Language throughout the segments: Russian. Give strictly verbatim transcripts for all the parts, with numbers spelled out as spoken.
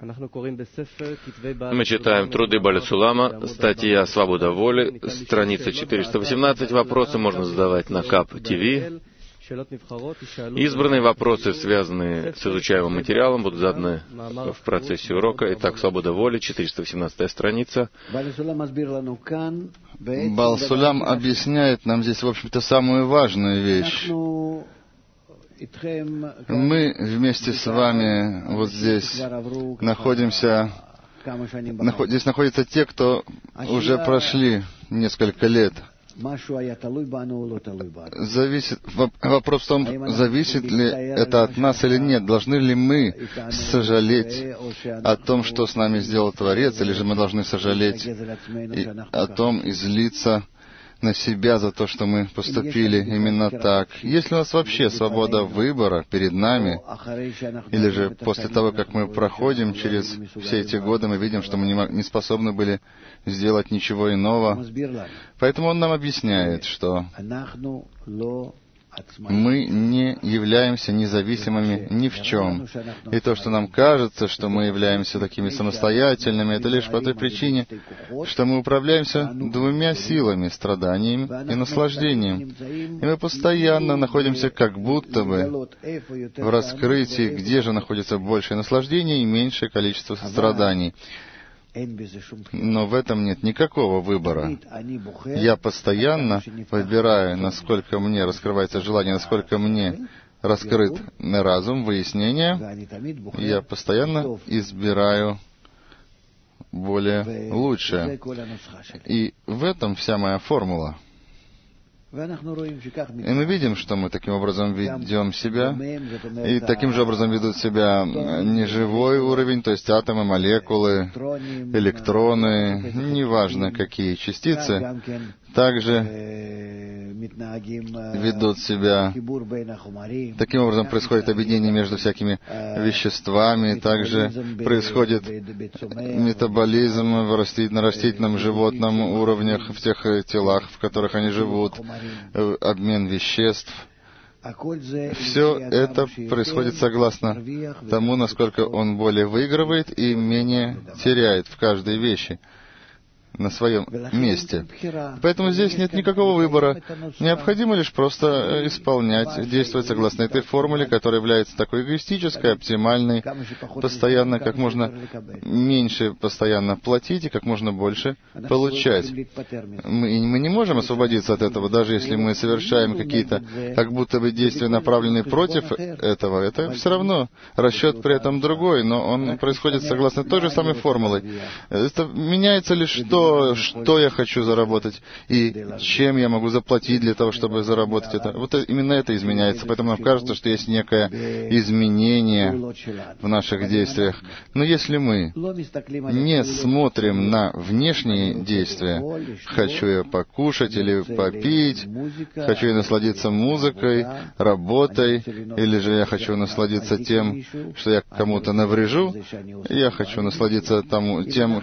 Мы читаем труды Бааля Цулама, статья «Свобода воли», страница четыреста восемнадцать. Вопросы можно задавать на КАП-ТВ. Избранные вопросы, связанные с изучаемым материалом, будут заданы в процессе урока. Итак, «Свобода воли», четыреста восемнадцатая страница. Баал Сулам объясняет нам здесь, в общем-то, самую важную вещь. Мы вместе с вами вот здесь находимся, наход, здесь находятся те, кто уже прошли несколько лет. Зависит, вопрос в том, зависит ли это от нас или нет. Должны ли мы сожалеть о том, что с нами сделал Творец, или же мы должны сожалеть и о том и злиться на себя за то, что мы поступили именно так. Есть ли у нас вообще свобода выбора перед нами, или же после того, как мы проходим через все эти годы, мы видим, что мы не способны были сделать ничего иного. Поэтому он нам объясняет, что мы не являемся независимыми ни в чем. И то, что нам кажется, что мы являемся такими самостоятельными, это лишь по той причине, что мы управляемся двумя силами — страданием и наслаждением. И мы постоянно находимся как будто бы в раскрытии, где же находится большее наслаждение и меньшее количество страданий. Но в этом нет никакого выбора. Я постоянно выбираю, насколько мне раскрывается желание, насколько мне раскрыт разум, выяснение. Я постоянно избираю более лучшее. И в этом вся моя формула. И мы видим, что мы таким образом ведем себя, и таким же образом ведут себя неживой уровень, то есть атомы, молекулы, электроны, неважно какие частицы, также ведут себя. Таким образом происходит объединение между всякими веществами, также происходит метаболизм в растительном, на растительном, животном уровнях, в тех телах, в которых они живут, обмен веществ. Все это происходит согласно тому, насколько он более выигрывает и менее теряет в каждой вещи на своем месте. Поэтому здесь нет никакого выбора. Необходимо лишь просто исполнять, действовать согласно этой формуле, которая является такой эгоистической, оптимальной, постоянно, как можно меньше постоянно платить и как можно больше получать. Мы, мы не можем освободиться от этого, даже если мы совершаем какие-то как будто бы действия, направленные против этого. Это все равно расчет при этом другой, но он происходит согласно той же самой формулой. Это меняется лишь то, что я хочу заработать и чем я могу заплатить для того, чтобы заработать это. Вот именно это изменяется. Поэтому нам кажется, что есть некое изменение в наших действиях. Но если мы не смотрим на внешние действия, хочу я покушать или попить, хочу я насладиться музыкой, работой, или же я хочу насладиться тем, что я кому-то наврежу, я хочу насладиться тому, тем,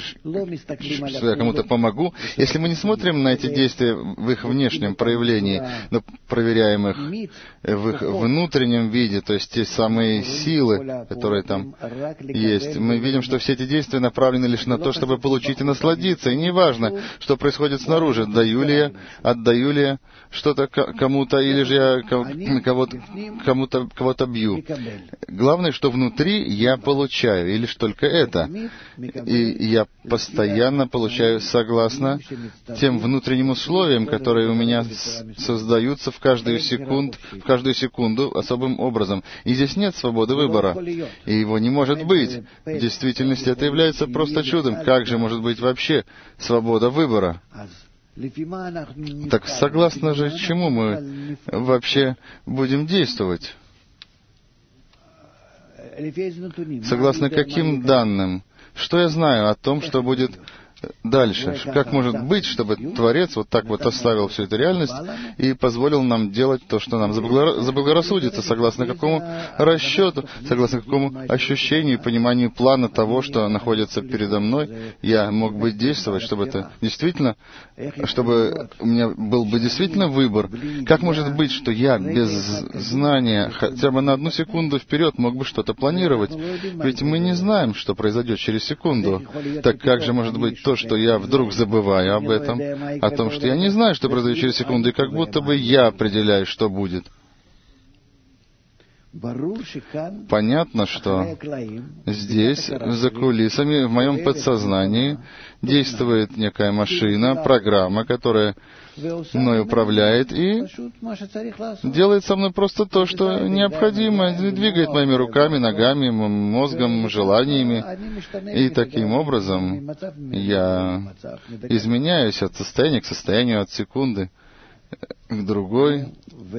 что я кому-то помогу. Если мы не смотрим на эти действия в их внешнем проявлении, но проверяем их в их внутреннем виде, то есть те самые силы, которые там есть, мы видим, что все эти действия направлены лишь на то, чтобы получить и насладиться. И не важно, что происходит снаружи. Даю ли я, отдаю ли я что-то кому-то, или же я кого-то, кому-то, кого-то бью. Главное, что внутри я получаю, и лишь только это. И я постоянно получаю согласно тем внутренним условиям, которые у меня создаются в каждую секунду, в каждую секунду особым образом. И здесь нет свободы выбора. И его не может быть. В действительности это является просто чудом. Как же может быть вообще свобода выбора? Так согласно же чему мы вообще будем действовать? Согласно каким данным? Что я знаю о том, что будет дальше. Как может быть, чтобы Творец вот так вот оставил всю эту реальность и позволил нам делать то, что нам заблагорассудится, согласно какому расчету, согласно какому ощущению и пониманию плана того, что находится передо мной, я мог бы действовать, чтобы это действительно, чтобы у меня был бы действительно выбор. Как может быть, что я без знания хотя бы на одну секунду вперед мог бы что-то планировать? Ведь мы не знаем, что произойдет через секунду. Так как же может быть то, что я вдруг забываю об этом, о том, что я не знаю, что произойдет через секунду, и как будто бы я определяю, что будет? Понятно, что здесь, за кулисами, в моем подсознании действует некая машина, программа, которая мной управляет и делает со мной просто то, что необходимо, двигает моими руками, ногами, мозгом, желаниями. И таким образом я изменяюсь от состояния к состоянию, от секунды к другой.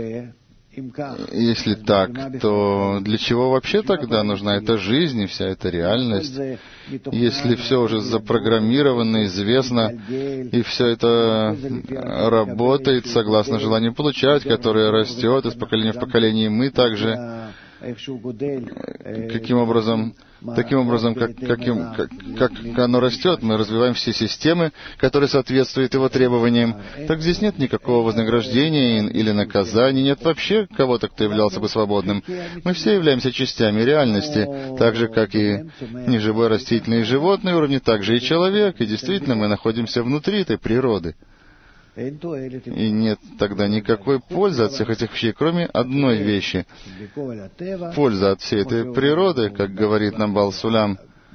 Если так, то для чего вообще тогда нужна эта жизнь и вся эта реальность, если все уже запрограммировано, известно, и все это работает согласно желанию получать, которое растет из поколения в поколение, и мы также каким образом, таким образом, как, каким, как, как оно растет, мы развиваем все системы, которые соответствуют его требованиям. Так здесь нет никакого вознаграждения или наказания, нет вообще кого-то, кто являлся бы свободным. Мы все являемся частями реальности, так же, как и неживой растительный и животный уровни, так же и человек, и действительно мы находимся внутри этой природы. И нет тогда никакой пользы от всех этих вещей, кроме одной вещи. Польза от всей этой природы, как говорит нам Баал Сулям,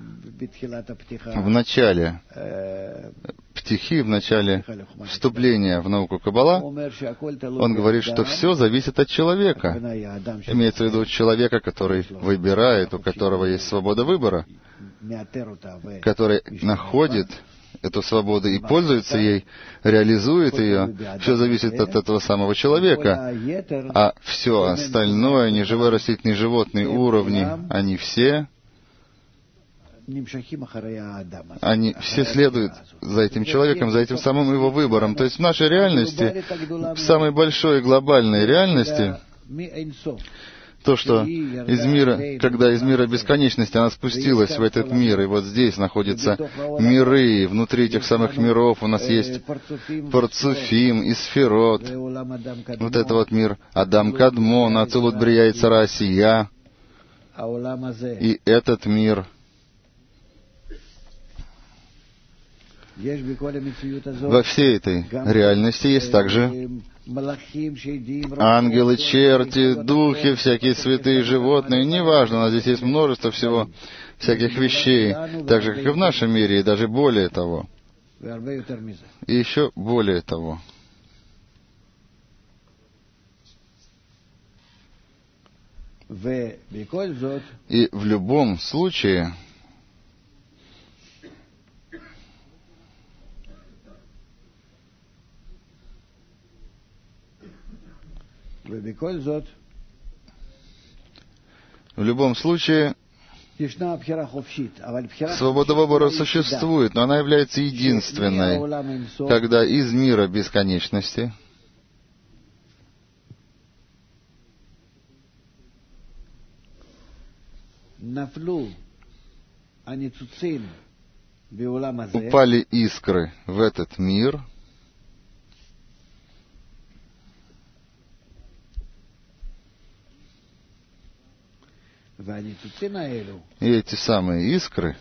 в начале птихи, в начале вступления в науку Каббала, он говорит, что все зависит от человека. Имеется в виду человека, который выбирает, у которого есть свобода выбора, который находит эту свободу и пользуется ей, реализует ее. Все зависит от этого самого человека. А все остальное, неживой, растительный, животные уровни, они все, они все следуют за этим человеком, за этим самым его выбором. То есть в нашей реальности, в самой большой глобальной реальности, то, что из мира, когда из мира бесконечности она спустилась в этот мир, и вот здесь находятся миры, и внутри этих самых миров у нас есть Парцуфим и Сферот, вот это вот мир Адам Кадмон, Ацилут Брия и Цара Асия, и этот мир. Во всей этой реальности есть также ангелы, черти, духи, всякие святые животные, неважно, у нас здесь есть множество всего, всяких вещей, так же, как и в нашем мире, и даже более того. И еще более того. И в любом случае, В любом случае, свобода выбора существует, но она является единственной, когда из мира бесконечности упали искры в этот мир, и эти самые искры,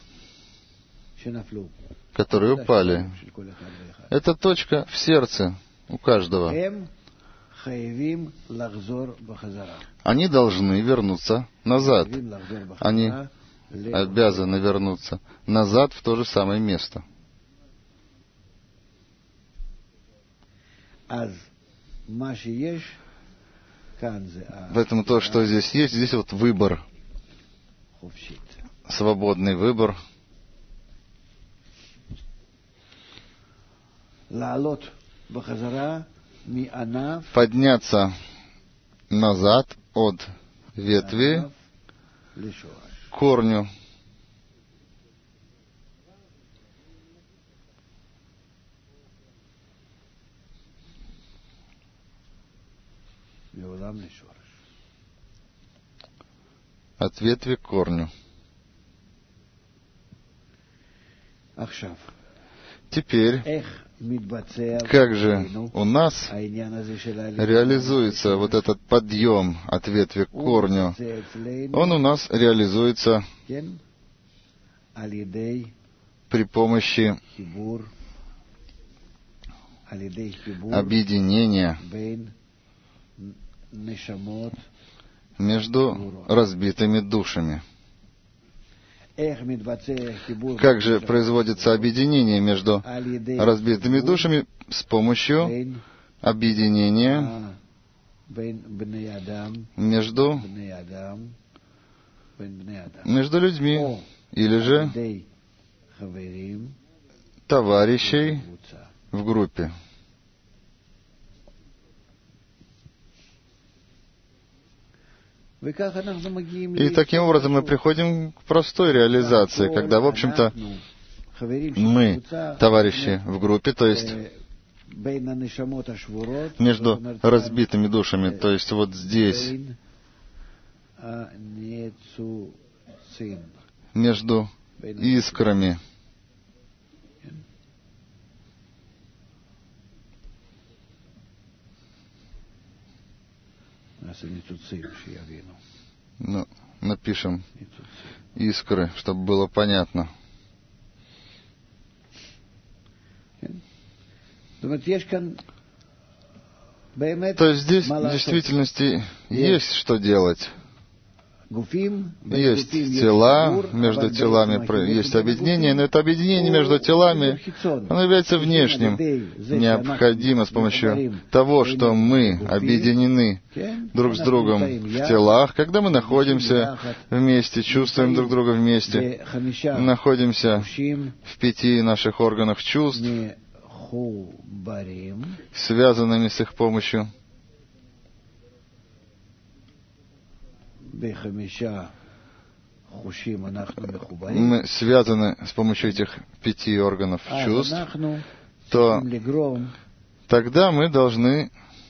которые упали, это точка в сердце у каждого. Они должны вернуться назад. Они обязаны вернуться назад в то же самое место. Поэтому то, что здесь есть, здесь вот выбор. Свободный выбор. Подняться назад от ветви к корню. от ветви к корню. Теперь, как же у нас реализуется вот этот подъем от ветви к корню? Он у нас реализуется при помощи объединения между разбитыми душами. Как же производится объединение между разбитыми душами? С помощью объединения между, между людьми, или же товарищей в группе. И таким образом мы приходим к простой реализации, когда, в общем-то, мы товарищи в группе, то есть между разбитыми душами, то есть вот здесь, между искрами. Ну, напишем искры, чтобы было понятно. То есть здесь в действительности есть что делать. Есть тела, между телами есть объединение, но это объединение между телами, оно является внешним. Необходимо с помощью того, что мы объединены друг с другом в телах, когда мы находимся вместе, чувствуем друг друга вместе, находимся в пяти наших органах чувств, связанными с их помощью. Мы связаны с помощью этих пяти органов чувств, то тогда мы должны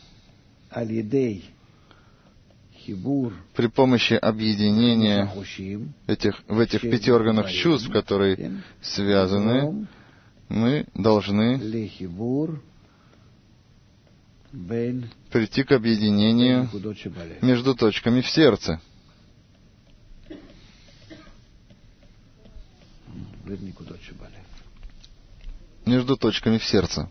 при помощи объединения этих, в этих пяти органах чувств, которые связаны, мы должны прийти к объединению между точками в сердце. Между точками в сердце.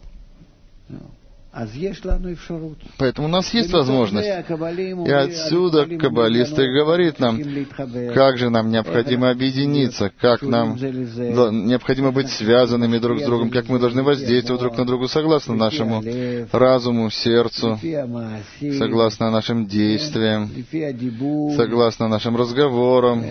Поэтому у нас есть возможность. И отсюда каббалист и говорит нам, как же нам необходимо объединиться, как нам необходимо быть связанными друг с другом, как мы должны воздействовать друг на друга согласно нашему разуму, сердцу, согласно нашим действиям, согласно нашим разговорам,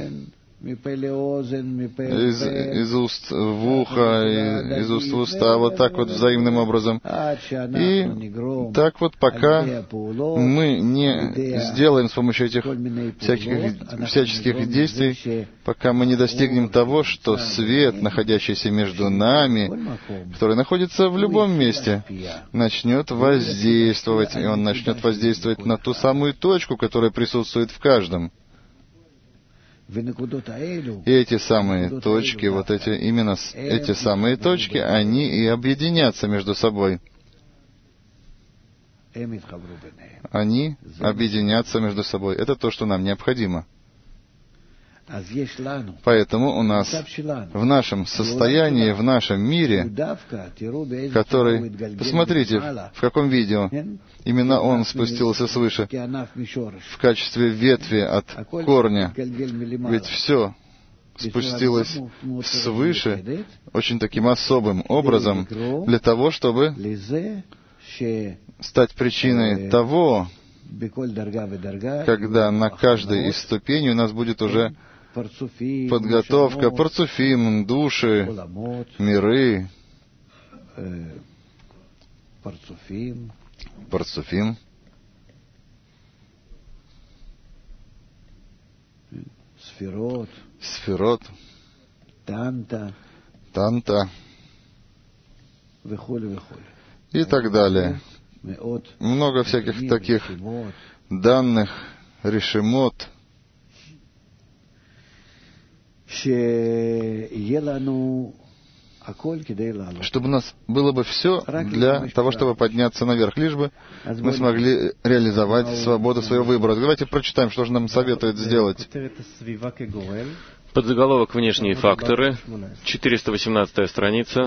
Из, из уст в ухо, из, из уст в уста, вот так вот взаимным образом. И так вот, пока мы не сделаем с помощью этих всяких, всяческих действий, пока мы не достигнем того, что свет, находящийся между нами, который находится в любом месте, начнет воздействовать, и он начнет воздействовать на ту самую точку, которая присутствует в каждом. И эти самые точки, вот эти, именно эти самые точки, они и объединятся между собой. Они объединятся между собой. Это то, что нам необходимо. Поэтому у нас в нашем состоянии, в нашем мире, который, посмотрите, в каком видео именно он спустился свыше, в качестве ветви от корня, ведь все спустилось свыше очень таким особым образом для того, чтобы стать причиной того, когда на каждой из ступеней у нас будет уже подготовка, парцуфим, души, миры, парцуфим, сферот, танта и так далее. Много всяких таких данных, решимот, чтобы у нас было бы все для того, чтобы подняться наверх, лишь бы мы смогли реализовать свободу своего выбора. Давайте прочитаем, что же нам советует сделать. Подзаголовок «Внешние факторы», четыреста восемнадцатая страница.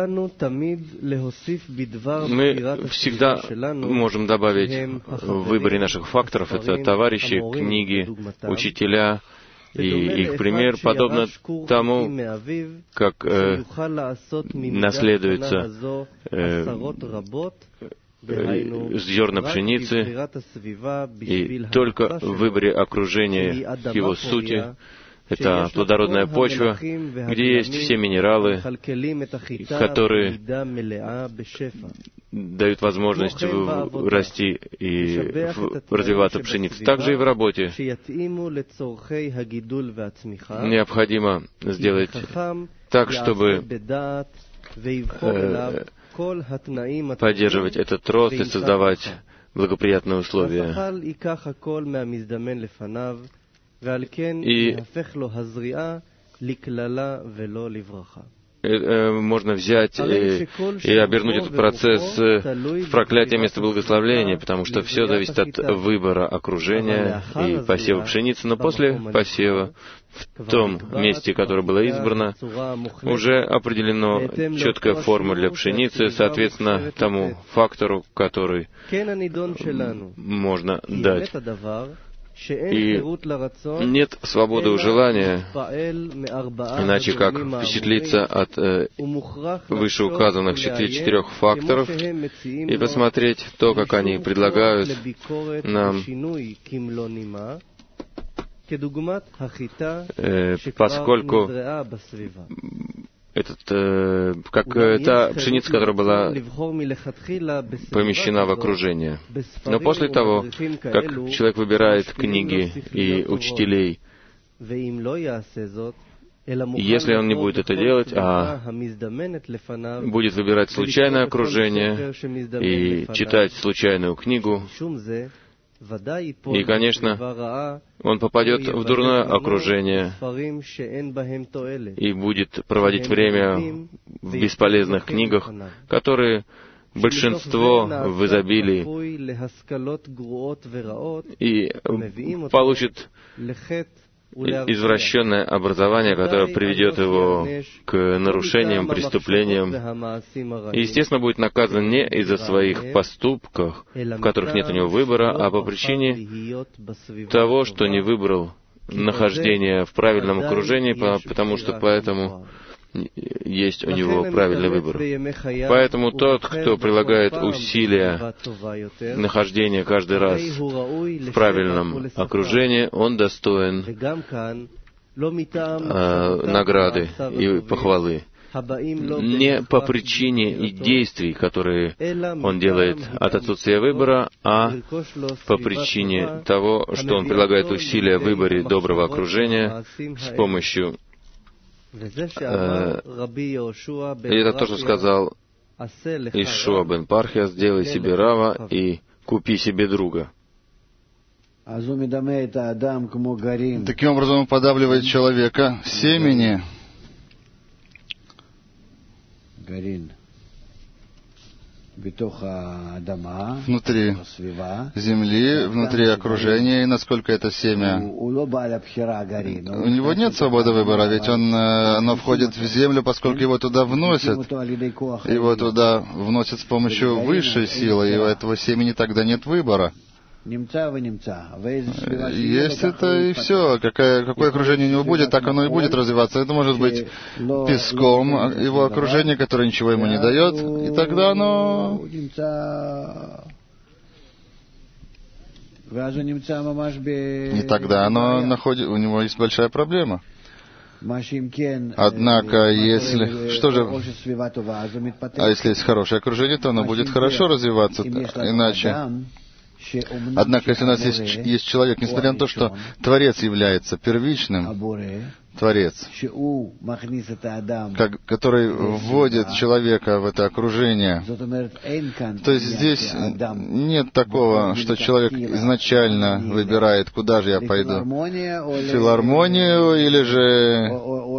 Мы всегда можем добавить в выборе наших факторов, это товарищи, книги, учителя и их пример, подобно тому, как э, наследуется э, зерна пшеницы, и только в выборе окружения его сути, это плодородная почва, где есть все минералы, которые дают возможность расти и развиваться пшенице. Также и в работе необходимо сделать так, чтобы э, поддерживать этот рост и создавать благоприятные условия. И можно взять и, и обернуть этот процесс в проклятие вместо благословления, потому что все зависит от выбора окружения и посева пшеницы. Но после посева в том месте, которое было избрано, уже определено четкая форма для пшеницы, соответственно, тому фактору, который можно дать. И нет свободы у желания, иначе как впечатлиться от э, вышеуказанных четырех факторов и посмотреть то, как они предлагают нам, э, поскольку этот, э, как э, та пшеница, которая была помещена в окружение. Но после того, как человек выбирает книги и учителей, если он не будет это делать, а будет выбирать случайное окружение и читать случайную книгу, и, конечно, он попадет в дурное окружение и будет проводить время в бесполезных книгах, которые большинство в изобилии, и получит извращенное образование, которое приведет его к нарушениям, преступлениям, и, естественно, будет наказан не из-за своих поступков, в которых нет у него выбора, а по причине того, что не выбрал нахождение в правильном окружении, потому что поэтому есть у него правильный выбор. Поэтому тот, кто прилагает усилия нахождения каждый раз в правильном окружении, он достоин э, награды и похвалы. Не по причине и действий, которые он делает от отсутствия выбора, а по причине того, что он прилагает усилия в выборе доброго окружения с помощью И это то, что сказал Ишуа бен Пархия: сделай себе рава и купи себе друга. Таким образом он подавливает человека семени. Внутри земли, внутри окружения, и насколько это семя. У него нет свободы выбора, ведь он, оно входит в землю, поскольку его туда вносят. Его туда вносят с помощью высшей силы, и у этого семени тогда нет выбора. Есть это и все. Какое, какое окружение у него будет, так оно и будет развиваться. Это может быть песком его окружение, которое ничего ему не дает, и тогда оно... И тогда оно находит... У него есть большая проблема. Однако, если... Что же... А если есть хорошее окружение, то оно будет хорошо развиваться. Иначе... Однако, если у нас есть, есть человек, несмотря на то, что Творец является первичным, Творец, как, который вводит человека в это окружение. То есть здесь нет такого, что человек изначально выбирает, куда же я пойду. В филармонию или же,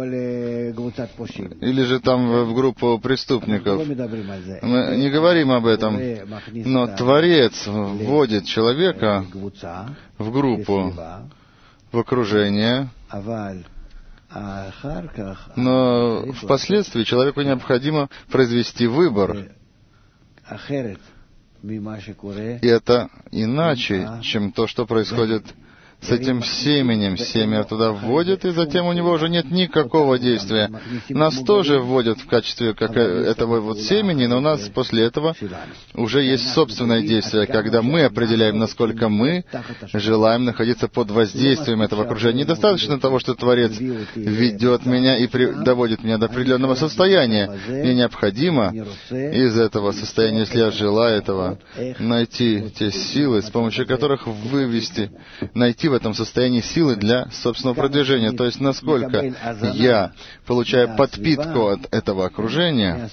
или же там в группу преступников. Мы не говорим об этом. Но Творец вводит человека в группу, в окружение. Но впоследствии человеку необходимо произвести выбор. И это иначе, чем то, что происходит с этим семенем. Семя туда вводят, и затем у него уже нет никакого действия. Нас тоже вводят в качестве как этого вот семени, но у нас после этого уже есть собственное действие, когда мы определяем, насколько мы желаем находиться под воздействием этого окружения. Недостаточно того, что Творец ведет меня и при... доводит меня до определенного состояния. Мне необходимо из этого состояния, если я желаю этого, найти те силы, с помощью которых вывести, найти в этом состоянии силы для собственного продвижения. То есть, насколько я получаю подпитку от этого окружения,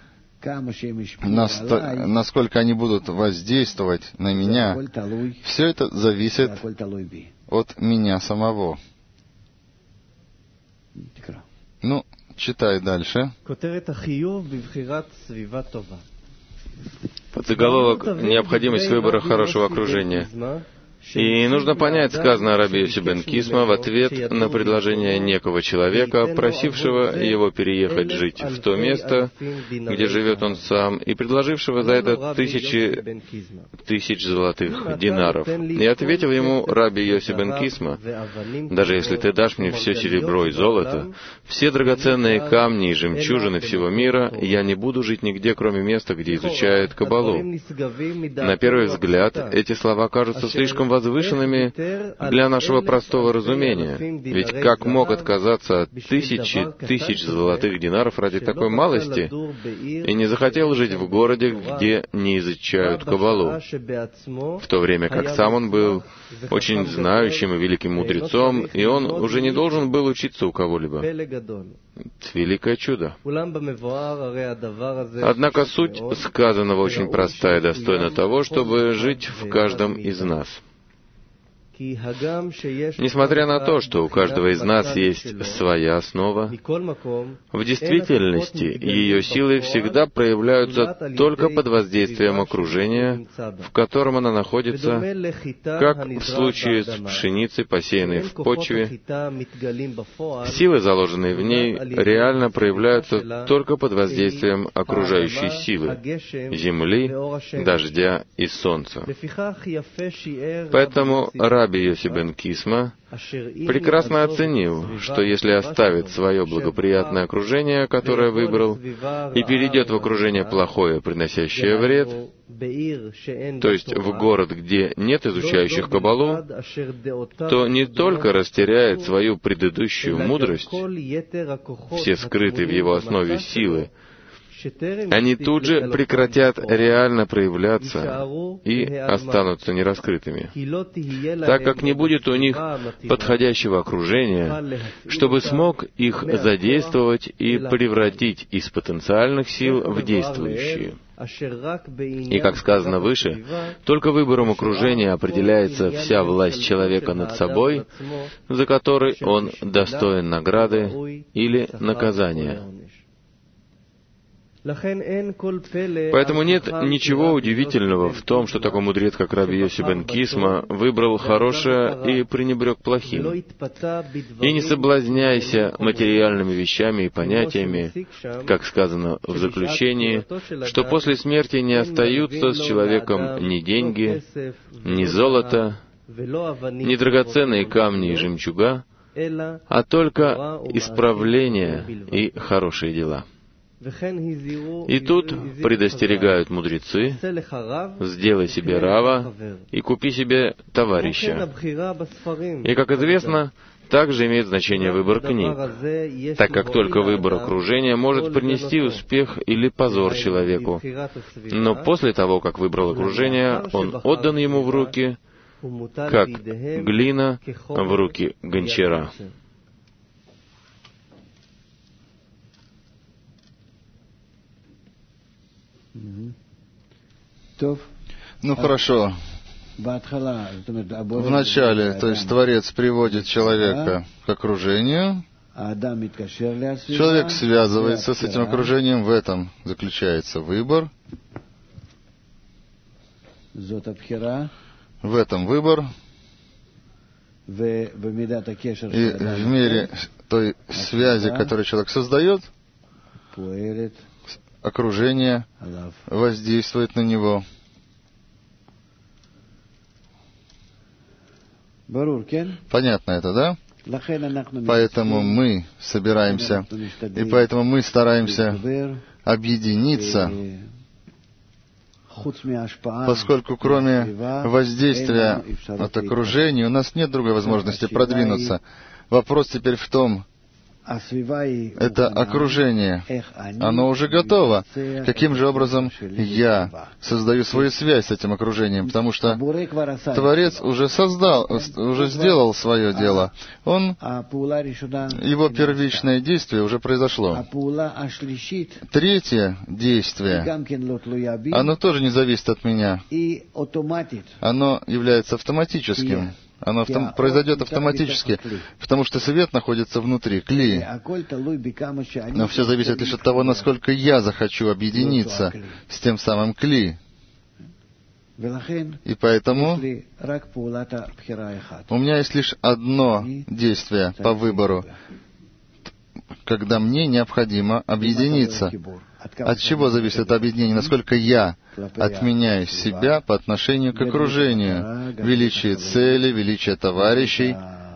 насто... насколько они будут воздействовать на меня, все это зависит от меня самого. Ну, читай дальше. Подзаголовок «Необходимость выбора хорошего окружения». И нужно понять сказанное Раби Йоси бен Кисма в ответ на предложение некого человека, просившего его переехать жить в то место, где живет он сам, и предложившего за это тысячи тысяч золотых динаров. И ответил ему Раби Йоси бен Кисма: «Даже если ты дашь мне все серебро и золото, все драгоценные камни и жемчужины всего мира, я не буду жить нигде, кроме места, где изучают Каббалу». На первый взгляд, эти слова кажутся слишком возвышенными для нашего простого разумения. Ведь как мог отказаться от тысячи тысяч золотых динаров ради такой малости и не захотел жить в городе, где не изучают Каббалу, в то время как сам он был очень знающим и великим мудрецом, и он уже не должен был учиться у кого-либо? Великое чудо. Однако суть сказанного очень проста и достойна того, чтобы жить в каждом из нас. Несмотря на то, что у каждого из нас есть своя основа, в действительности ее силы всегда проявляются только под воздействием окружения, в котором она находится, как в случае с пшеницей, посеянной в почве. Силы, заложенные в ней, реально проявляются только под воздействием окружающей силы — земли, дождя и солнца. Поэтому Раби Йоси бен Кисма прекрасно оценил, что если оставит свое благоприятное окружение, которое выбрал, и перейдет в окружение плохое, приносящее вред, то есть в город, где нет изучающих Каббалу, то не только растеряет свою предыдущую мудрость, все скрытые в его основе силы, они тут же прекратят реально проявляться и останутся нераскрытыми, так как не будет у них подходящего окружения, чтобы смог их задействовать и превратить из потенциальных сил в действующие. И, как сказано выше, только выбором окружения определяется вся власть человека над собой, за которой он достоин награды или наказания. Поэтому нет ничего удивительного в том, что такой мудрец, как Раби Йоси бен Кисма, выбрал хорошее и пренебрег плохим. И не соблазняйся материальными вещами и понятиями, как сказано в заключении, что после смерти не остаются с человеком ни деньги, ни золото, ни драгоценные камни и жемчуга, а только исправления и хорошие дела. И тут предостерегают мудрецы: сделай себе рава и купи себе товарища. И, как известно, также имеет значение выбор книг, так как только выбор окружения может принести успех или позор человеку. Но после того, как выбрал окружение, он отдан ему в руки, как глина в руки гончара. Ну хорошо. Вначале, то есть Творец приводит человека к окружению, человек связывается с этим окружением, в этом заключается выбор, в этом выбор, и в мере той связи, которую человек создает, окружение воздействует на него. Понятно это, да? Поэтому мы собираемся, и поэтому мы стараемся объединиться, поскольку кроме воздействия от окружения у нас нет другой возможности продвинуться. Вопрос теперь в том, это окружение, оно уже готово. Каким же образом я создаю свою связь с этим окружением? Потому что Творец уже создал, уже сделал свое дело. Он, его первичное действие уже произошло. Третье действие, оно тоже не зависит от меня. Оно является автоматическим. Оно автом... произойдет автоматически, потому что свет находится внутри кли. Но все зависит лишь от того, насколько я захочу объединиться с тем самым кли. И поэтому у меня есть лишь одно действие по выбору, когда мне необходимо объединиться. От чего зависит это объединение? Насколько я отменяю себя по отношению к окружению, величие цели, величие товарищей,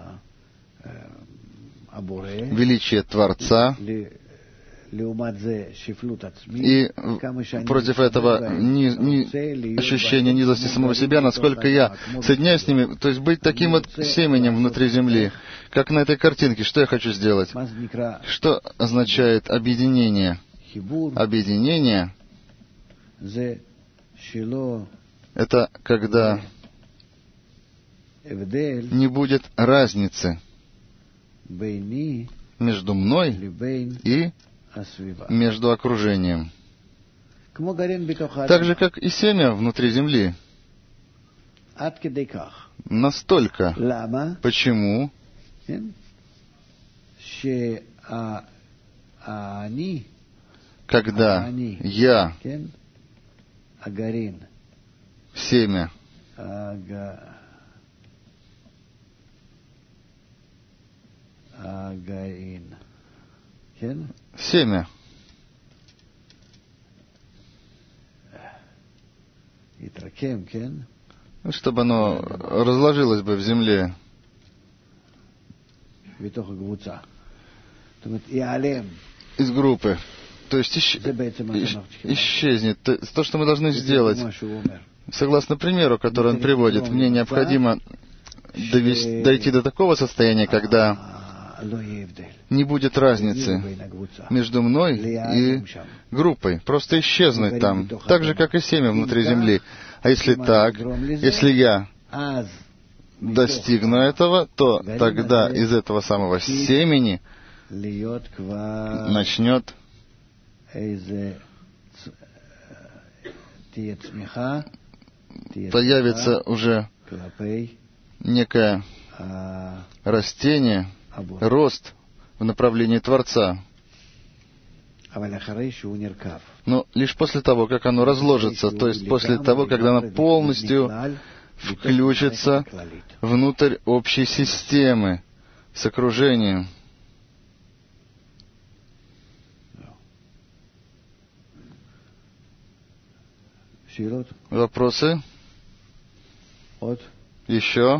величие Творца. И против этого ни, ни ощущения низости самого себя, насколько я соединяюсь с ними, то есть быть таким вот семенем внутри земли, как на этой картинке. Что я хочу сделать? Что означает объединение? Объединение — это когда не будет разницы между мной и между окружением. Так же, как и семя внутри земли. Настолько. Почему? Когда я, семя, семя, чтобы оно разложилось бы в земле, из группы. То есть исч... исчезнет. То, что мы должны сделать, согласно примеру, который он приводит, мне необходимо довести, дойти до такого состояния, когда не будет разницы между мной и группой. Просто исчезнуть там, так же, как и семя внутри земли. А если так, если я достигну этого, то тогда из этого самого семени начнет появится уже некое растение, рост в направлении Творца. Но лишь после того, как оно разложится, то есть после того, когда оно полностью включится внутрь общей системы с окружением. Вопросы? Еще?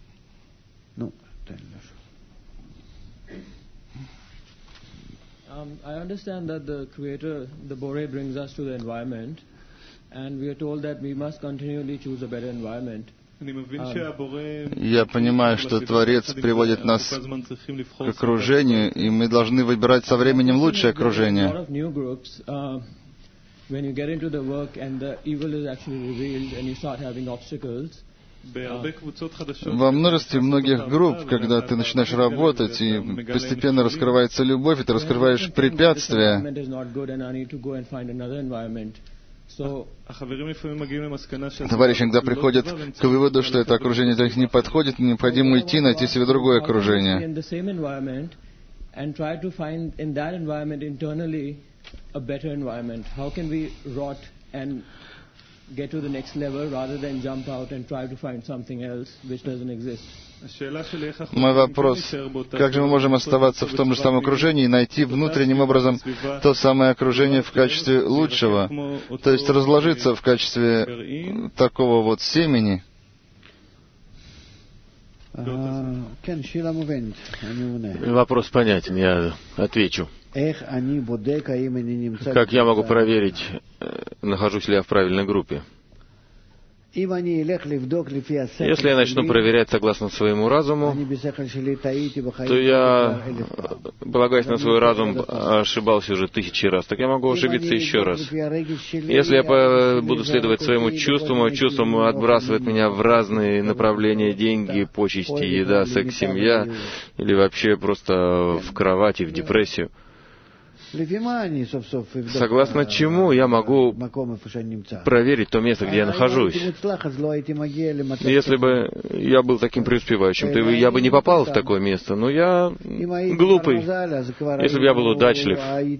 Um, I understand that the Creator, the Bore, brings us to the environment, and we are told that we must continually choose a better environment. Я понимаю, что Творец приводит нас к окружению, и мы должны выбирать со временем лучшее окружение. When you get into the work and the evil is actually revealed and you start having obstacles, во множестве многих групп, когда ты начинаешь работать, и постепенно раскрывается любовь, и ты раскрываешь препятствия, Товарищи иногда приходят к выводу, что это окружение для них не подходит, необходимо идти, найти себе другое окружение. Мой вопрос, как же мы можем оставаться в том же самом окружении и найти внутренним образом то самое окружение в качестве лучшего, то есть разложиться в качестве такого вот семени? Вопрос понятен, я отвечу. Как я могу проверить, нахожусь ли я в правильной группе? Если я начну проверять согласно своему разуму, то я, полагаясь на свой разум, ошибался уже тысячи раз. Так я могу ошибиться еще раз. Если я буду следовать своему чувству, мое чувство отбрасывает меня в разные направления: деньги, почести, еда, секс, семья, или вообще просто в кровати, в депрессию. Согласно чему я могу проверить то место, где я нахожусь? Если бы я был таким преуспевающим, то я бы не попал в такое место. Но я глупый. Если бы я был удачлив,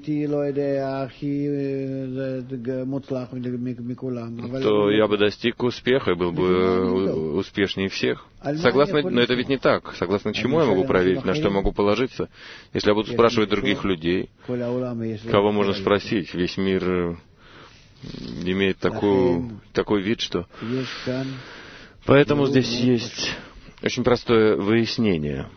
то я бы достиг успеха и был бы успешнее всех. Согласно, но это ведь не так. Согласно чему я могу проверить, на что я могу положиться? Если я буду спрашивать других людей, кого можно спросить? Весь мир имеет такую, такой вид, что... Поэтому здесь есть очень простое выяснение.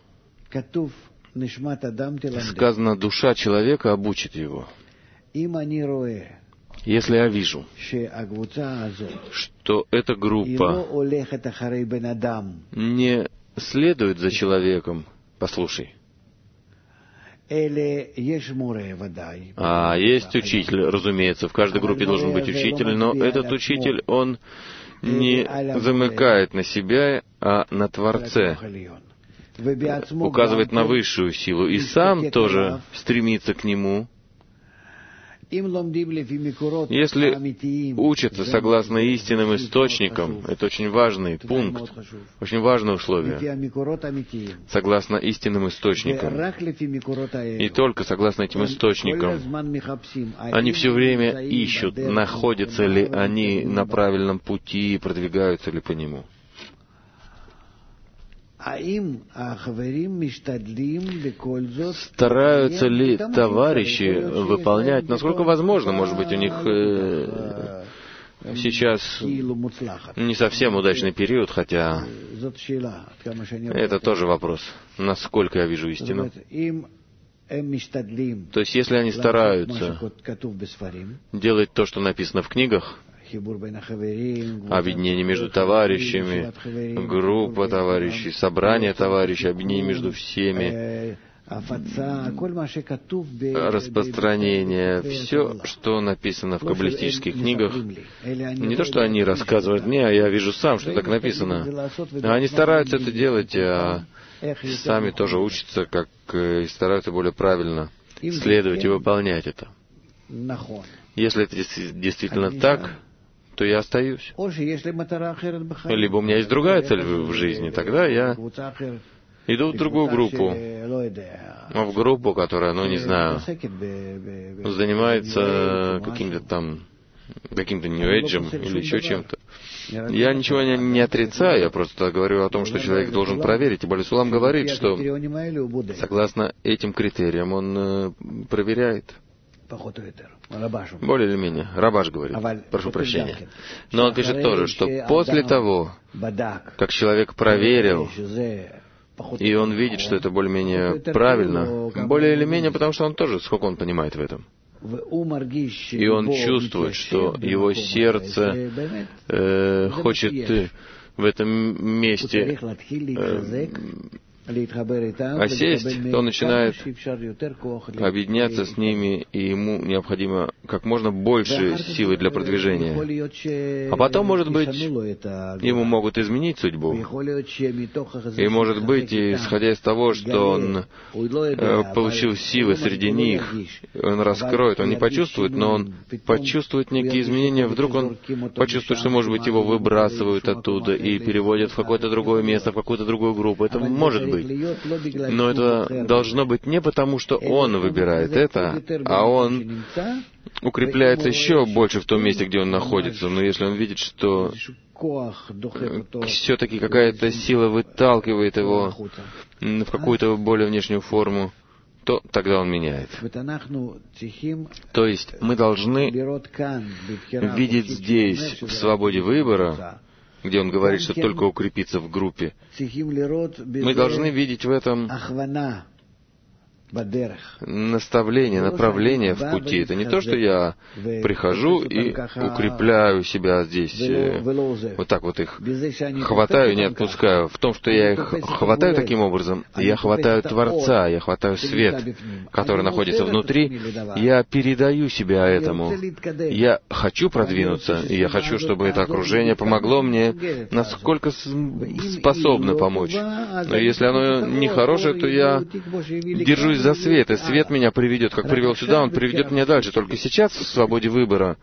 Сказано, душа человека обучит его. Если я вижу, что эта группа не следует за человеком, послушай, а есть учитель, разумеется, в каждой группе должен быть учитель, но этот учитель, он не замыкает на себя, а на Творце, указывает на высшую силу, и сам тоже стремится к нему. Если учатся согласно истинным источникам, это очень важный пункт, очень важное условие, согласно истинным источникам, и только согласно этим источникам, они все время ищут, находятся ли они на правильном пути, продвигаются ли по нему. Стараются ли товарищи выполнять, насколько возможно, может быть, у них э, сейчас не совсем удачный период, хотя это тоже вопрос, насколько я вижу истину. То есть, если они стараются делать то, что написано в книгах, объединение между товарищами, группа товарищей, собрание товарищей, объединение между всеми, распространение, все, что написано в каббалистических книгах, не то, что они рассказывают мне, а я вижу сам, что так написано. Они стараются это делать, а сами тоже учатся, как и стараются более правильно следовать и выполнять это. Если это действительно так, то я остаюсь. Либо у меня есть другая цель в жизни, тогда я иду в другую группу, в группу, которая, ну, не знаю, занимается каким-то там, каким-то нью-эйджем или еще чем-то. Я ничего не, не отрицаю, я просто говорю о том, что человек должен проверить. И Баля Сулам говорит, что согласно этим критериям он э, проверяет. Более или менее. Рабаш говорит, прошу прощения. Но он пишет тоже, что после того, как человек проверил, и он видит, что это более-менее правильно, более или менее, потому что он тоже, сколько он понимает в этом. И он чувствует, что его сердце э, хочет в этом месте э, А сесть, то он начинает объединяться с ними, и ему необходимо как можно больше силы для продвижения. А потом, может быть, ему могут изменить судьбу. И, может быть, исходя из того, что он э, получил силы среди них, он раскроет, он не почувствует, но он почувствует некие изменения. Вдруг он почувствует, что, может быть, его выбрасывают оттуда и переводят в какое-то другое место, в какую-то другую группу. Это может быть. Но это должно быть не потому, что он выбирает это, а он укрепляется еще больше в том месте, где он находится. Но если он видит, что все-таки какая-то сила выталкивает его в какую-то более внешнюю форму, то тогда он меняет. То есть мы должны видеть здесь, в свободе выбора, где он говорит, что только укрепиться в группе, мы должны видеть в этом наставление, направление в пути. Это не то, что я прихожу и укрепляю себя здесь, вот так вот их хватаю и не отпускаю. В том, что я их хватаю таким образом, я хватаю Творца, я хватаю свет, который находится внутри, я передаю себя этому. Я хочу продвинуться, и я хочу, чтобы это окружение помогло мне, насколько способно помочь. Но если оно нехорошее, то я держусь за свет, и свет меня приведет, как привел сюда, он приведет меня дальше. Только сейчас, в свободе выбора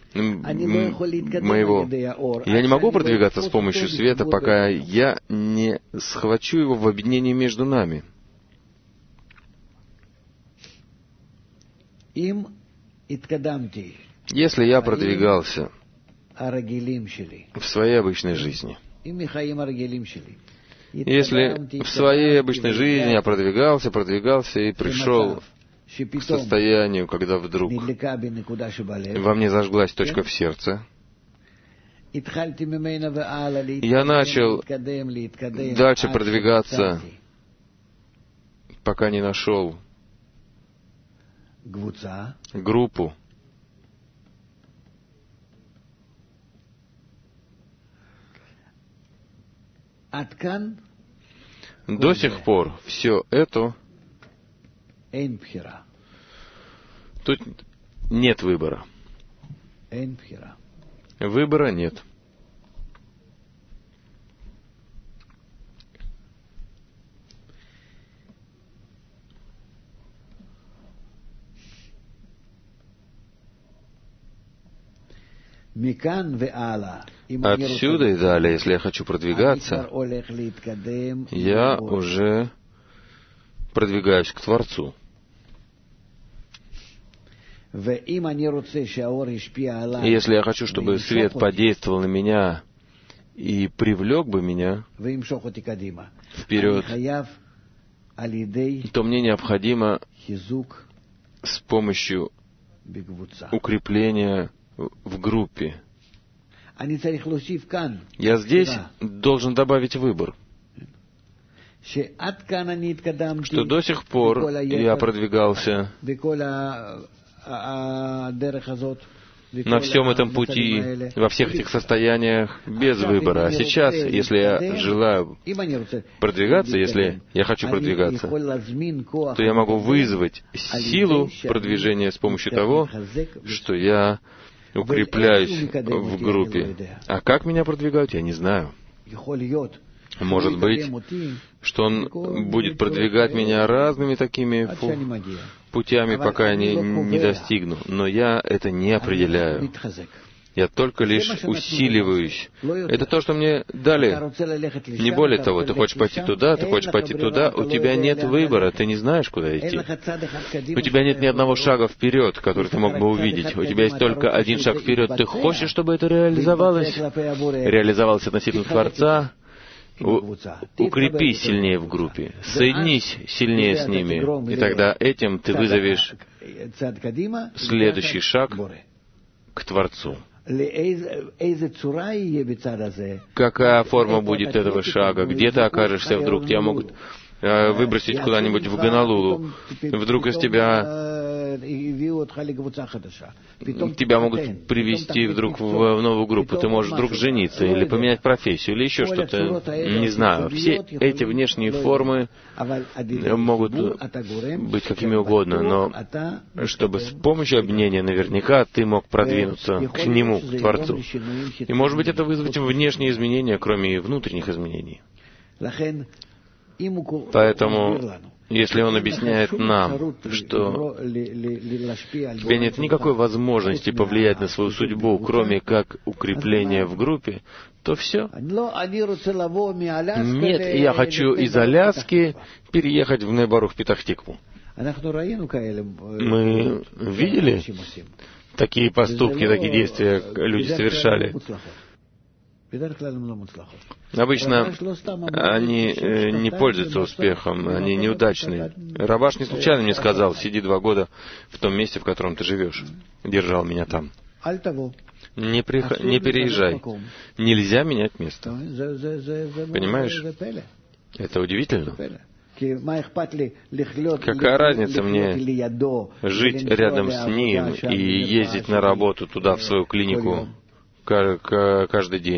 моего, я не могу продвигаться с помощью света, пока я не схвачу его в объединении между нами. Если я продвигался в своей обычной жизни, если в своей обычной жизни я продвигался, продвигался и пришел к состоянию, когда вдруг во мне зажглась точка в сердце, я начал дальше продвигаться, пока не нашел группу, до сих пор все это, тут нет выбора. Выбора нет. Отсюда и далее, если я хочу продвигаться, я уже продвигаюсь к Творцу. И если я хочу, чтобы свет подействовал на меня и привлек бы меня вперед, то мне необходимо с помощью укрепления в группе. Я здесь должен добавить выбор, что до сих пор я продвигался на всем этом пути, во всех этих состояниях, без выбора. А сейчас, если я желаю продвигаться, если я хочу продвигаться, то я могу вызвать силу продвижения с помощью того, что я укрепляюсь в группе. А как меня продвигают, я не знаю. Может быть, что он будет продвигать меня разными такими фу, путями, пока я не, не достигну. Но я это не определяю. Я только лишь усиливаюсь. Это то, что мне дали. Не более того, ты хочешь пойти туда, ты хочешь пойти туда, у тебя нет выбора, ты не знаешь, куда идти. У тебя нет ни одного шага вперед, который ты мог бы увидеть. У тебя есть только один шаг вперед. Ты хочешь, чтобы это реализовалось? Реализовалось относительно Творца? У, укрепись сильнее в группе, соединись сильнее с ними, и тогда этим ты вызовешь следующий шаг к Творцу. Какая форма будет этого шага? Где ты окажешься вдруг? Тебя могут э, выбросить куда-нибудь в Гонолулу. Вдруг из тебя тебя могут привести вдруг в новую группу, ты можешь вдруг жениться, или поменять профессию, или еще что-то, не знаю. Все эти внешние формы могут быть какими угодно, но чтобы с помощью объединения наверняка ты мог продвинуться к Нему, к Творцу. И, может быть, это вызвать внешние изменения, кроме внутренних изменений. Поэтому, если Он объясняет нам, что у тебя нет никакой возможности повлиять на свою судьбу, кроме как укрепления в группе, то все. Нет, я хочу из Аляски переехать в Небарух Петах-Тикву. Мы видели такие поступки, такие действия люди совершали. Обычно они не пользуются успехом, они неудачные. Рабаш не случайно мне сказал: сиди два года в том месте, в котором ты живешь. Держал меня там. Не, прих... не переезжай. Нельзя менять место. Понимаешь? Это удивительно. Какая разница мне жить рядом с ним и ездить на работу туда, в свою клинику, каждый день.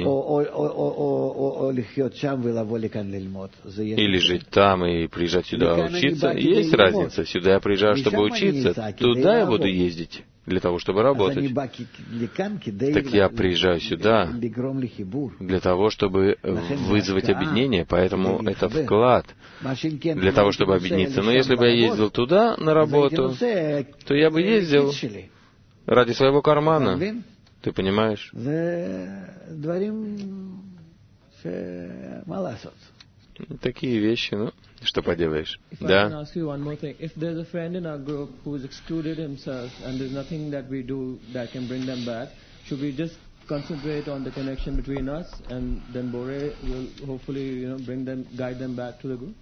Или жить там и приезжать сюда учиться. Есть разница. Сюда я приезжаю, чтобы учиться. Туда я буду ездить для того, чтобы работать. Так я приезжаю сюда для того, чтобы вызвать объединение. Поэтому это вклад для того, чтобы объединиться. Но если бы я ездил туда на работу, то я бы ездил ради своего кармана. Ты понимаешь? Такие вещи, ну, что поделаешь. Да. Concentrate on the connection between us, and then Bore will hopefully, you know, bring them, guide them back to the group.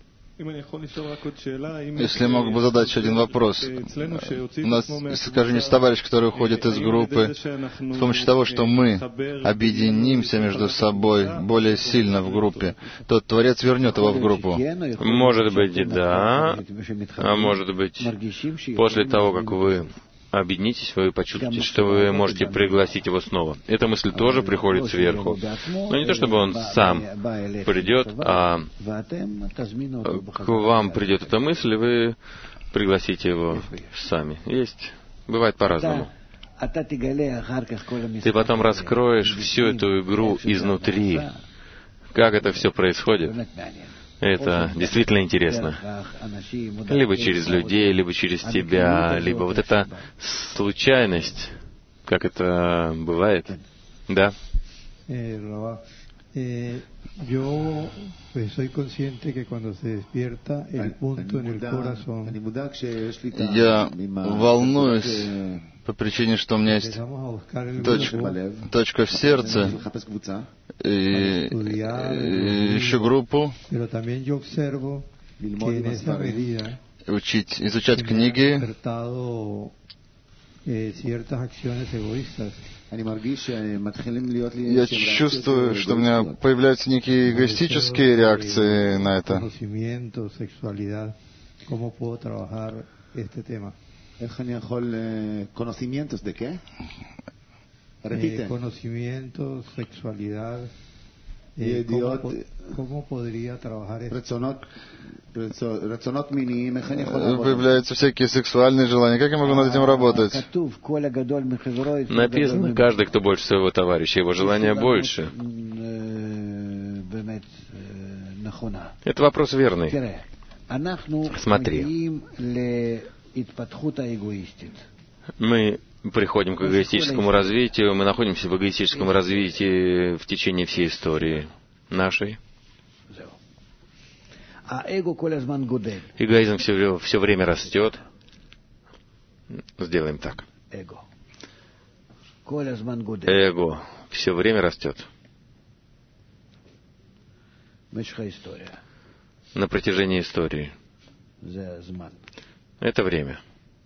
Если я мог бы задать еще один вопрос. У нас, скажем, есть товарищ, который уходит из группы с помощью того, что мы объединимся между собой более сильно в группе, то Творец вернет его в группу. Может быть, да. А может быть, после того, как вы объединитесь, вы почувствуете, что вы можете пригласить его снова. Эта мысль тоже приходит сверху. Но не то, чтобы он сам придет, а к вам придет эта мысль, и вы пригласите его сами. Есть. Бывает по-разному. Ты потом раскроешь всю эту игру изнутри. Как это все происходит? Это действительно интересно. Либо через людей, либо через тебя, либо вот эта случайность, как это бывает. Да? Я волнуюсь по причине, что у меня есть точка, точка в сердце, и, и ищу группу, учить, изучать книги. Я чувствую, что у меня появляются некие эгоистические реакции на это. Появляются всякие сексуальные желания. Как я могу над этим работать? Написано, каждый, кто больше своего товарища, его желания больше. Это вопрос верный. Смотри. Мы приходим к эгоистическому развитию, мы находимся в эгоистическом развитии в течение всей истории нашей. Эгоизм все, все время растет. Сделаем так. Эго все время растет. На протяжении истории. Это время.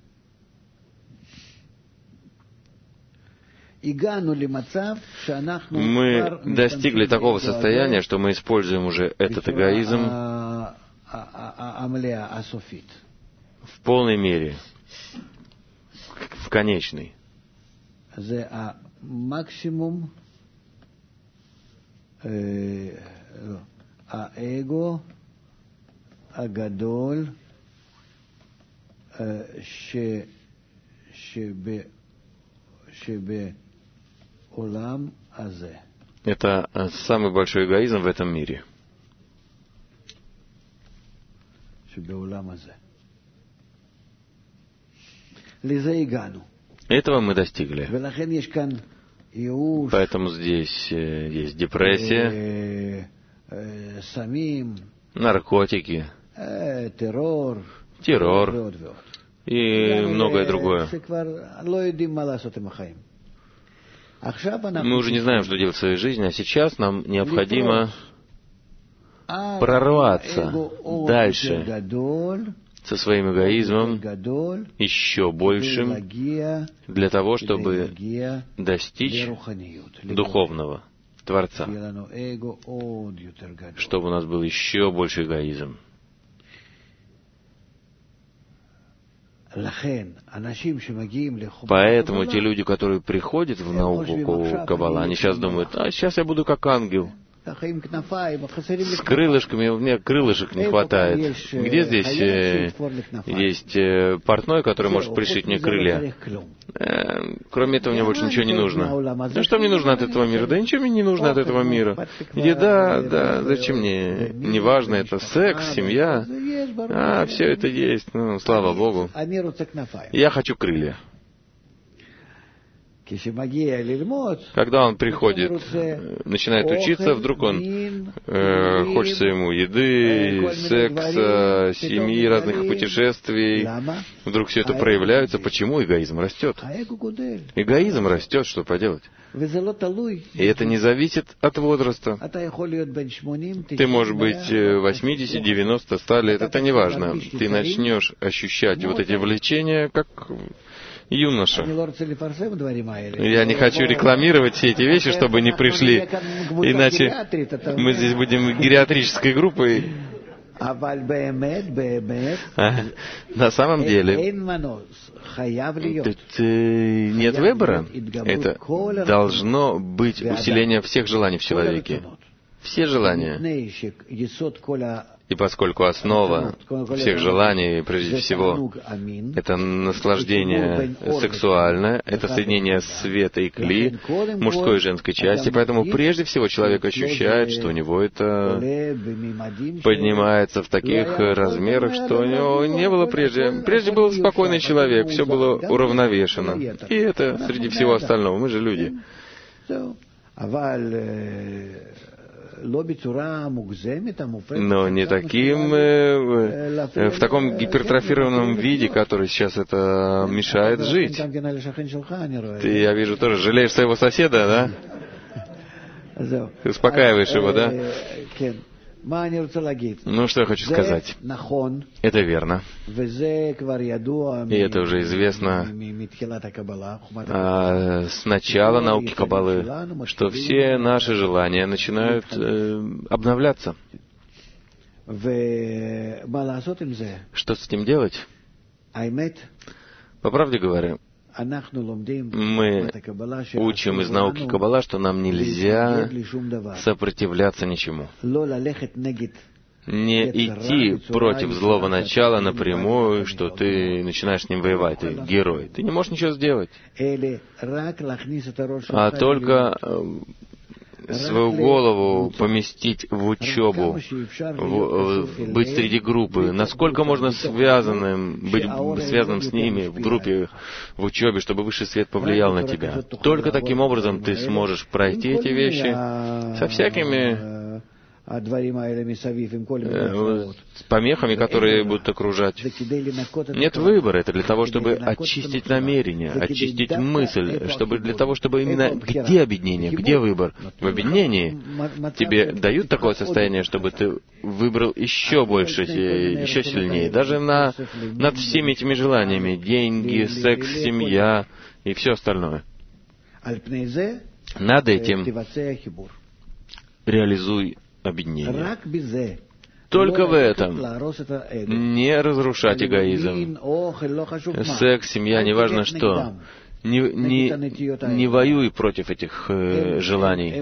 Мы достигли такого состояния, что мы используем уже этот эгоизм в полной мере, в конечный. Максимум האגו הגדול שבעולם הזה. Это самый большой эгоизм в этом мире. שבעולם הזה. לזה הגענו. Этого мы достигли. ולכן יש כאן ייאוש. Поэтому здесь есть депрессия, סמים, наркотики, террор, террор и многое другое. Мы уже не знаем, что делать в своей жизни, а сейчас нам необходимо прорваться дальше со своим эгоизмом еще большим для того, чтобы достичь духовного Творца, чтобы у нас был еще больше эгоизм. Поэтому те люди, которые приходят в науку Каббала, они сейчас думают, а сейчас я буду как ангел. С крылышками, у меня крылышек не хватает. Где здесь э, есть э, портной, который может пришить мне крылья? Э, кроме этого мне больше ничего не нужно. Ну что мне нужно от этого мира? Да ничего мне не нужно от этого мира. Еда, да, зачем мне? Неважно, это секс, семья. А, все это есть, ну, слава Богу. Я хочу крылья. Когда он приходит, начинает учиться, вдруг он э, хочется ему еды, секса, семьи, разных путешествий. Вдруг все это проявляется. Почему эгоизм растет? Эгоизм растет, что поделать? И это не зависит от возраста. Ты можешь быть восемьдесят, девяносто, сто лет, это не важно. Ты начнешь ощущать вот эти влечения, как юноша. Я не хочу рекламировать все эти вещи, чтобы не пришли, иначе мы здесь будем гериатрической группой. А на самом деле тут нет выбора. Это должно быть усиление всех желаний в человеке. Все желания. И поскольку основа всех желаний, прежде всего, это наслаждение сексуальное, это соединение света и кли, мужской и женской части, поэтому прежде всего человек ощущает, что у него это поднимается в таких размерах, что у него не было прежде. Прежде был спокойный человек, все было уравновешено. И это среди всего остального. Мы же люди. Но не таким, э, э, в таком гипертрофированном виде, который сейчас это мешает жить. Ты, я вижу, тоже жалеешь своего соседа, да? Ты успокаиваешь его, да? Ну, что я хочу сказать. Это верно. И это уже известно а, с начала науки Каббалы, что все наши желания начинают э, обновляться. Что с этим делать? По правде говоря, мы учим из науки Каббала, что нам нельзя сопротивляться ничему. Не идти против злого начала напрямую, что ты начинаешь с ним воевать, ты герой. Ты не можешь ничего сделать. А только свою голову поместить в учебу, в, в, быть среди группы. Насколько можно связанным, быть связанным с ними в группе, в учебе, чтобы высший свет повлиял на тебя. Только таким образом ты сможешь пройти эти вещи со всякими с помехами, которые будут окружать. Нет выбора. Это для того, чтобы очистить намерение, очистить мысль, чтобы для того, чтобы именно... Где объединение? Где выбор? В объединении тебе дают такое состояние, чтобы ты выбрал еще больше, еще сильнее. Даже на, над всеми этими желаниями. Деньги, секс, семья и все остальное. Над этим реализуй объединение. только в этом. Не разрушать эгоизм. Секс, семья, неважно что. Не, не, не воюй против этих э, желаний.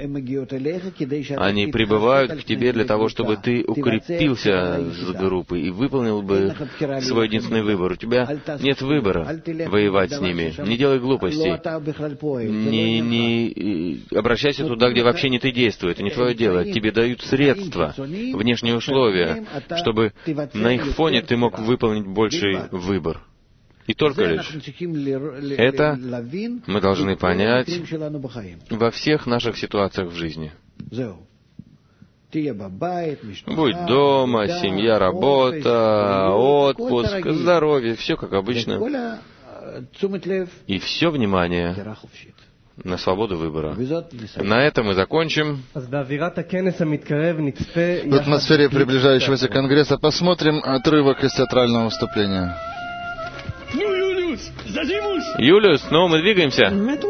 Они прибывают к тебе для того, чтобы ты укрепился с группой и выполнил бы свой единственный выбор. У тебя нет выбора воевать с ними. Не делай глупостей. Не, не обращайся туда, где вообще не ты действуешь. Это не твое дело. Тебе дают средства, внешние условия, чтобы на их фоне ты мог выполнить больший выбор. И только лишь это мы должны понять во всех наших ситуациях в жизни. Будь дома, семья, работа, отпуск, здоровье, все как обычно. И все внимание на свободу выбора. На этом мы закончим. В атмосфере приближающегося конгресса посмотрим отрывок из театрального выступления. Юлиус, ну мы двигаемся.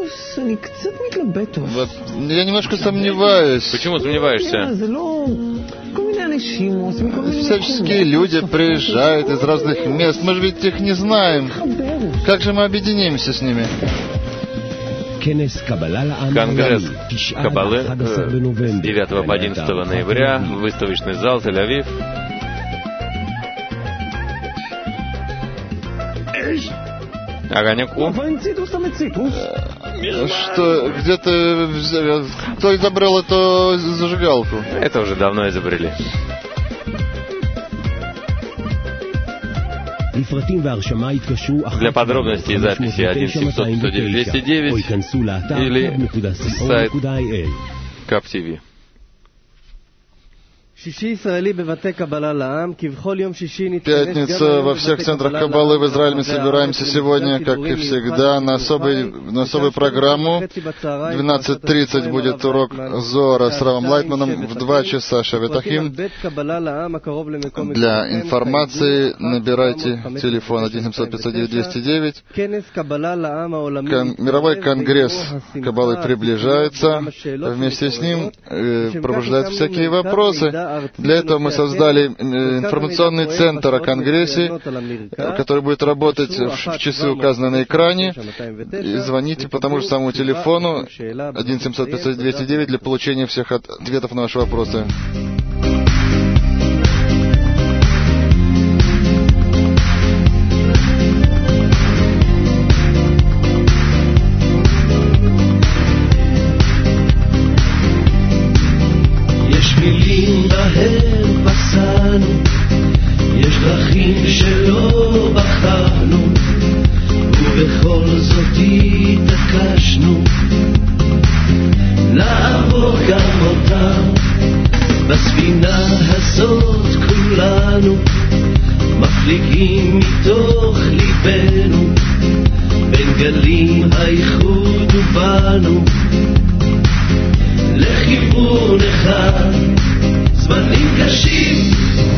Вот, я немножко сомневаюсь. Почему сомневаешься? Всяческие люди приезжают из разных мест. Мы же ведь их не знаем. Как же мы объединимся с ними? Конгресс Каббалы с девятого по одиннадцатое ноября, выставочный зал, Тель-Авив. Огонек. Что, где-то взял, кто изобрел эту зажигалку? Это уже давно изобрели. Для подробностей и записи один семьсот сто девять двести девять или сайт кап ти ви. Пятница во всех центрах Каббалы в Израиле. Мы собираемся сегодня, как и всегда, на, особый, на особую программу. В двенадцать тридцать будет урок Зора с Равом Лайтманом, в два часа Шевет Ахим. Для информации набирайте телефон один семьсот пятьсот девять двести девять. Кон- мировой конгресс Каббалы приближается. Вместе с ним э, пробуждаются всякие вопросы. Для этого мы создали информационный центр о Конгрессе, который будет работать в часы, указанные на экране. И звоните по тому же самому телефону один семьсот пятьсот двести девять для получения всех ответов на ваши вопросы. יש דרכים שלא בחרנו ובכל זאת התעקשנו לעבור גם אותם בספינה הזאת כולנו מפליגים מתוך ליבנו בין גלים האיחוד ובנו לכיוון אחד זמנים קשים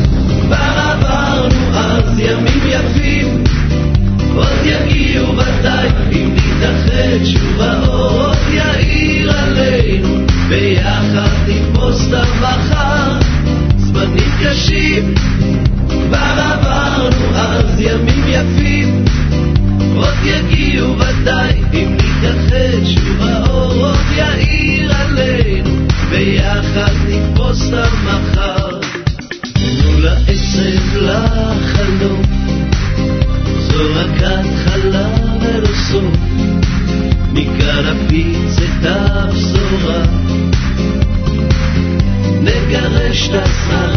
עברנו אז ימים יפים עוד יגיעו ודאי אם נתאחד שוב האור עוד יאיר עלינו ביחד נתפוס את המחר זמנים קשים כבר עברנו אז ימים יפים עוד יגיעו ודאי אם נתאחד שוב האור עוד יאיר עלינו ביחד נתפוס את המחר תנו לעצב לחלום זו רק התחלה ולא סוף מכאן נפיץ את הבשורה נגרש את הסך